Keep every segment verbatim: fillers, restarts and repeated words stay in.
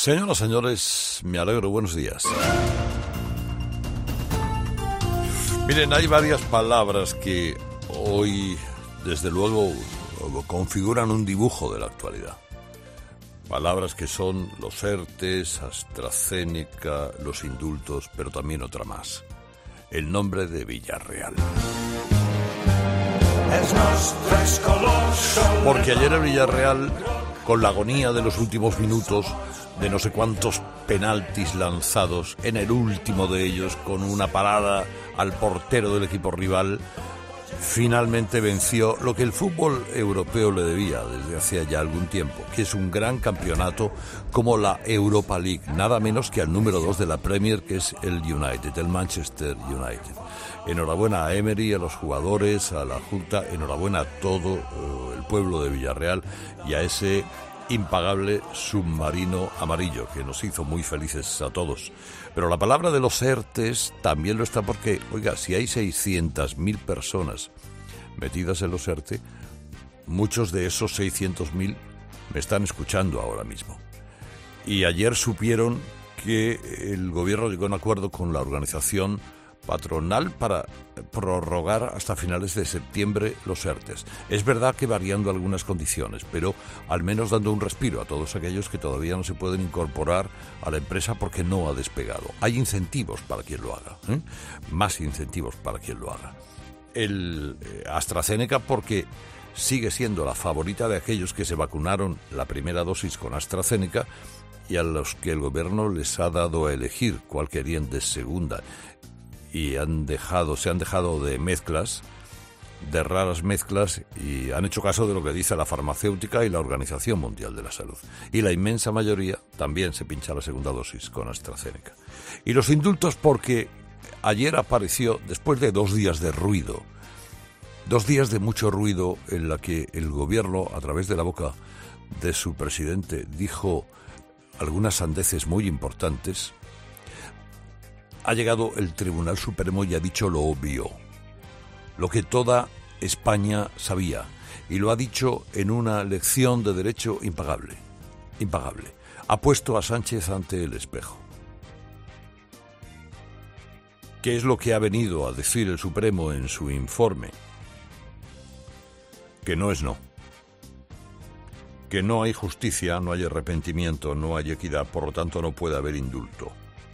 Señoras, señores, me alegro, buenos días. Miren, hay varias palabras que hoy, desde luego, configuran un dibujo de la actualidad. Palabras que son los ERTEs, AstraZeneca, los indultos, pero también otra más. El nombre de Villarreal. Porque ayer el Villarreal, con la agonía de los últimos minutos, de no sé cuántos penaltis lanzados, en el último de ellos, con una parada al portero del equipo rival, finalmente venció lo que el fútbol europeo le debía desde hacía ya algún tiempo, que es un gran campeonato como la Europa League, nada menos que al número dos de la Premier, que es el United, el Manchester United. Enhorabuena a Emery, a los jugadores, a la Junta, enhorabuena a todo uh, el pueblo de Villarreal y a ese impagable submarino amarillo que nos hizo muy felices a todos. Pero la palabra de los ERTEs también lo está porque, oiga, si hay seiscientas mil personas metidas en los ERTE, muchos de esos seiscientos mil me están escuchando ahora mismo. Y ayer supieron que el gobierno llegó a un acuerdo con la organización patronal para prorrogar hasta finales de septiembre los ERTEs. Es verdad que variando algunas condiciones, pero al menos dando un respiro a todos aquellos que todavía no se pueden incorporar a la empresa porque no ha despegado. Hay incentivos para quien lo haga, ¿eh? Más incentivos para quien lo haga. El eh, AstraZeneca porque sigue siendo la favorita de aquellos que se vacunaron la primera dosis con AstraZeneca y a los que el gobierno les ha dado a elegir cuál querían de segunda. Y han dejado, se han dejado de mezclas, de raras mezclas, y han hecho caso de lo que dice la farmacéutica y la Organización Mundial de la Salud. Y la inmensa mayoría también se pincha la segunda dosis con AstraZeneca. Y los indultos porque ayer apareció, después de dos días de ruido, dos días de mucho ruido en la que el gobierno, a través de la boca de su presidente, dijo algunas sandeces muy importantes. Ha llegado el Tribunal Supremo y ha dicho lo obvio, lo que toda España sabía, y lo ha dicho en una lección de derecho impagable, impagable. Ha puesto a Sánchez ante el espejo. ¿Qué es lo que ha venido a decir el Supremo en su informe? Que no es no. Que no hay justicia, no hay arrepentimiento, no hay equidad, por lo tanto no puede haber indulto.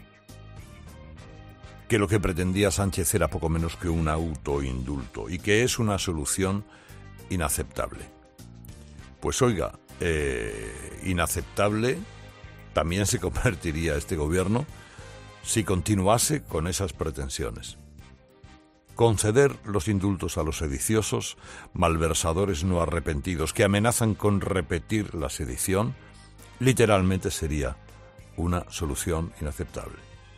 Que lo que pretendía Sánchez era poco menos que un autoindulto y que es una solución inaceptable. Pues oiga, eh, inaceptable también se convertiría este gobierno si continuase con esas pretensiones. Conceder los indultos a los sediciosos, malversadores no arrepentidos que amenazan con repetir la sedición, literalmente sería una solución inaceptable.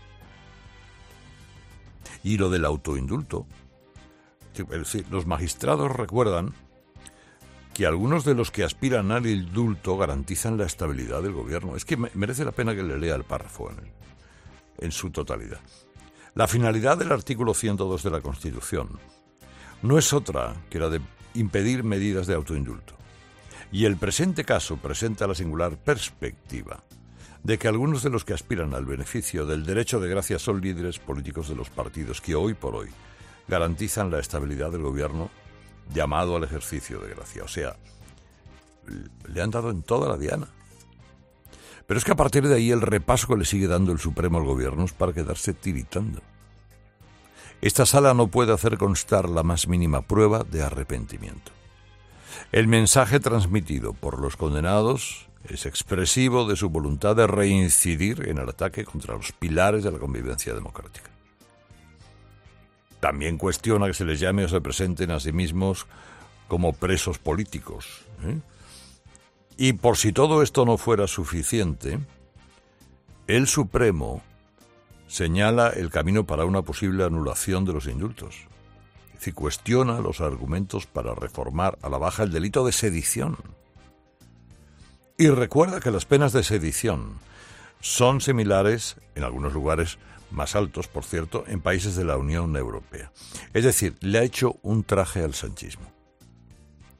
Y lo del autoindulto. Es decir, los magistrados recuerdan que algunos de los que aspiran al indulto garantizan la estabilidad del gobierno. Es que merece la pena que le lea el párrafo en, el, en su totalidad. La finalidad del artículo ciento dos de la Constitución no es otra que la de impedir medidas de autoindulto. Y el presente caso presenta la singular perspectiva de que algunos de los que aspiran al beneficio del derecho de gracia son líderes políticos de los partidos que hoy por hoy garantizan la estabilidad del gobierno llamado al ejercicio de gracia. O sea, le han dado en toda la diana. Pero es que a partir de ahí el repaso que le sigue dando el Supremo al gobierno es para quedarse tiritando. Esta sala no puede hacer constar la más mínima prueba de arrepentimiento. El mensaje transmitido por los condenados es expresivo de su voluntad de reincidir en el ataque contra los pilares de la convivencia democrática. También cuestiona que se les llame o se presenten a sí mismos como presos políticos, ¿eh? Y por si todo esto no fuera suficiente, el Supremo señala el camino para una posible anulación de los indultos. Es decir, cuestiona los argumentos para reformar a la baja el delito de sedición. Y recuerda que las penas de sedición son similares, en algunos lugares más altos, por cierto, en países de la Unión Europea. Es decir, le ha hecho un traje al sanchismo.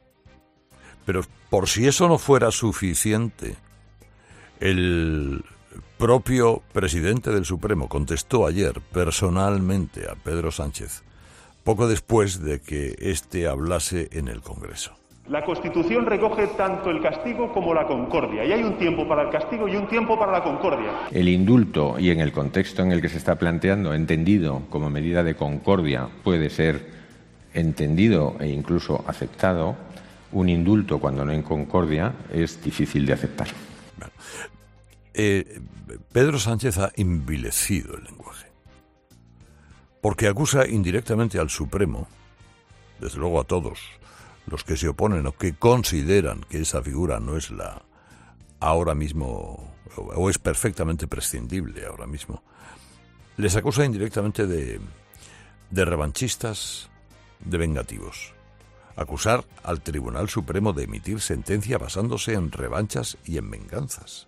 Pero por si eso no fuera suficiente, el propio presidente del Supremo contestó ayer personalmente a Pedro Sánchez, poco después de que éste hablase en el Congreso. La Constitución recoge tanto el castigo como la concordia, y hay un tiempo para el castigo y un tiempo para la concordia. El indulto, y en el contexto en el que se está planteando, entendido como medida de concordia, puede ser entendido e incluso aceptado. Un indulto, cuando no en concordia, es difícil de aceptar. Bueno, eh, Pedro Sánchez ha envilecido el lenguaje, porque acusa indirectamente al Supremo, desde luego a todos los que se oponen o que consideran que esa figura no es la ahora mismo, o es perfectamente prescindible ahora mismo, les acusa indirectamente de, de revanchistas, de vengativos. Acusar al Tribunal Supremo de emitir sentencia basándose en revanchas y en venganzas.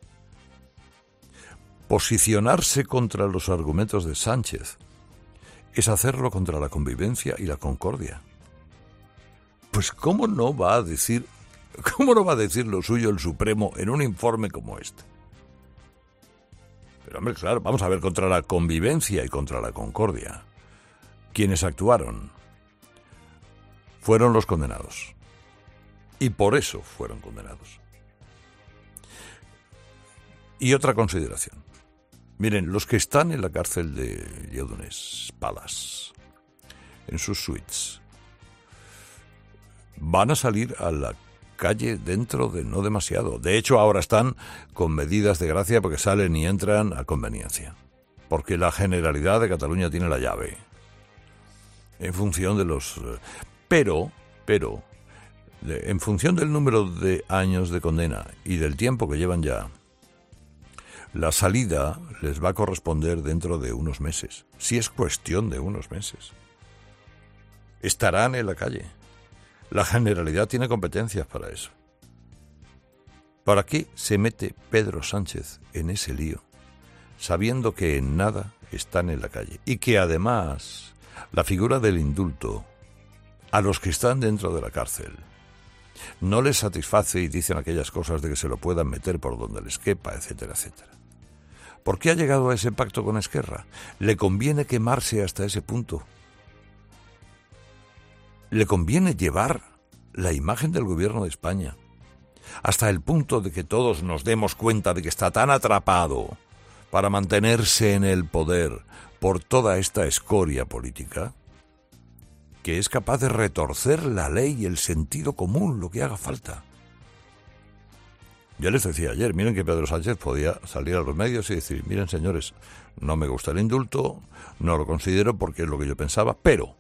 Posicionarse contra los argumentos de Sánchez es hacerlo contra la convivencia y la concordia. Pues ¿cómo no va a decir, cómo no va a decir lo suyo el Supremo en un informe como este? Pero hombre, claro, vamos a ver, contra la convivencia y contra la concordia, quienes actuaron fueron los condenados. Y por eso fueron condenados. Y otra consideración. Miren, los que están en la cárcel de Lledoners Palace, en sus suites, van a salir a la calle dentro de no demasiado. De hecho, ahora están con medidas de gracia porque salen y entran a conveniencia. Porque la Generalidad de Cataluña tiene la llave. En función de los... Pero, pero, en función del número de años de condena y del tiempo que llevan ya, la salida les va a corresponder dentro de unos meses. Si es cuestión de unos meses. Estarán en la calle. La Generalidad tiene competencias para eso. ¿Para qué se mete Pedro Sánchez en ese lío, sabiendo que en nada están en la calle? Y que además la figura del indulto a los que están dentro de la cárcel no les satisface y dicen aquellas cosas de que se lo puedan meter por donde les quepa, etcétera, etcétera. ¿Por qué ha llegado a ese pacto con Esquerra? ¿Le conviene quemarse hasta ese punto? ¿Le conviene llevar la imagen del gobierno de España hasta el punto de que todos nos demos cuenta de que está tan atrapado para mantenerse en el poder por toda esta escoria política que es capaz de retorcer la ley y el sentido común, lo que haga falta? Ya les decía ayer, miren que Pedro Sánchez podía salir a los medios y decir, miren señores, no me gusta el indulto, no lo considero porque es lo que yo pensaba, pero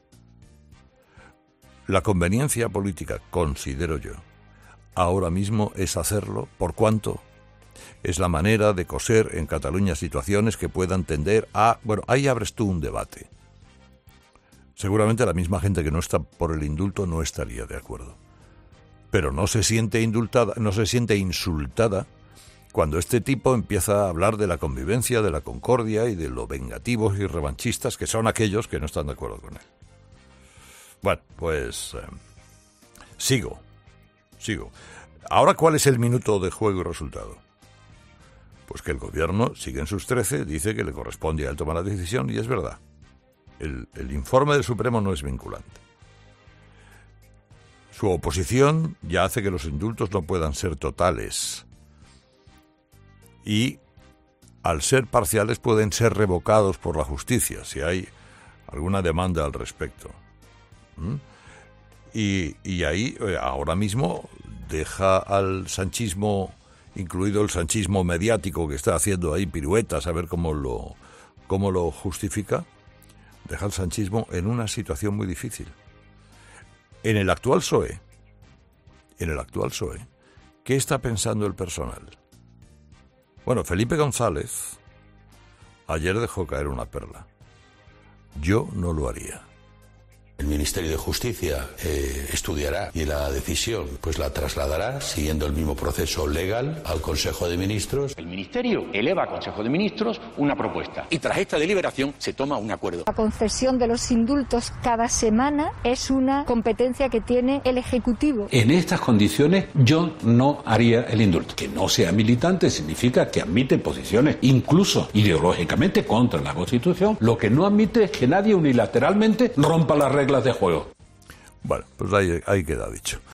la conveniencia política, considero yo, ahora mismo es hacerlo, por cuanto es la manera de coser en Cataluña situaciones que puedan tender a... Bueno, ahí abres tú un debate. Seguramente la misma gente que no está por el indulto no estaría de acuerdo. Pero no se siente indultada, no se siente insultada cuando este tipo empieza a hablar de la convivencia, de la concordia y de lo vengativos y revanchistas que son aquellos que no están de acuerdo con él. Bueno, pues eh, sigo, sigo. Ahora, ¿cuál es el minuto de juego y resultado? Pues que el gobierno sigue en sus trece, dice que le corresponde a él tomar la decisión y es verdad. El, el informe del Supremo no es vinculante. Su oposición ya hace que los indultos no puedan ser totales y, al ser parciales, pueden ser revocados por la justicia si hay alguna demanda al respecto. ¿Mm? Y, y ahí, ahora mismo, deja al sanchismo, incluido el sanchismo mediático que está haciendo ahí piruetas a ver cómo lo, cómo lo justifica, deja al sanchismo en una situación muy difícil. En el actual P S O E, en el actual P S O E, ¿qué está pensando el personal? Bueno, Felipe González ayer dejó caer una perla. Yo no lo haría. El Ministerio de Justicia eh, estudiará y la decisión pues la trasladará, siguiendo el mismo proceso legal, al Consejo de Ministros. El Ministerio eleva al Consejo de Ministros una propuesta y tras esta deliberación se toma un acuerdo. La concesión de los indultos cada semana es una competencia que tiene el Ejecutivo. En estas condiciones yo no haría el indulto. Que no sea militante significa que admite posiciones, incluso ideológicamente, contra la Constitución. Lo que no admite es que nadie unilateralmente rompa las reglas de juego. Bueno, pues ahí, ahí queda dicho.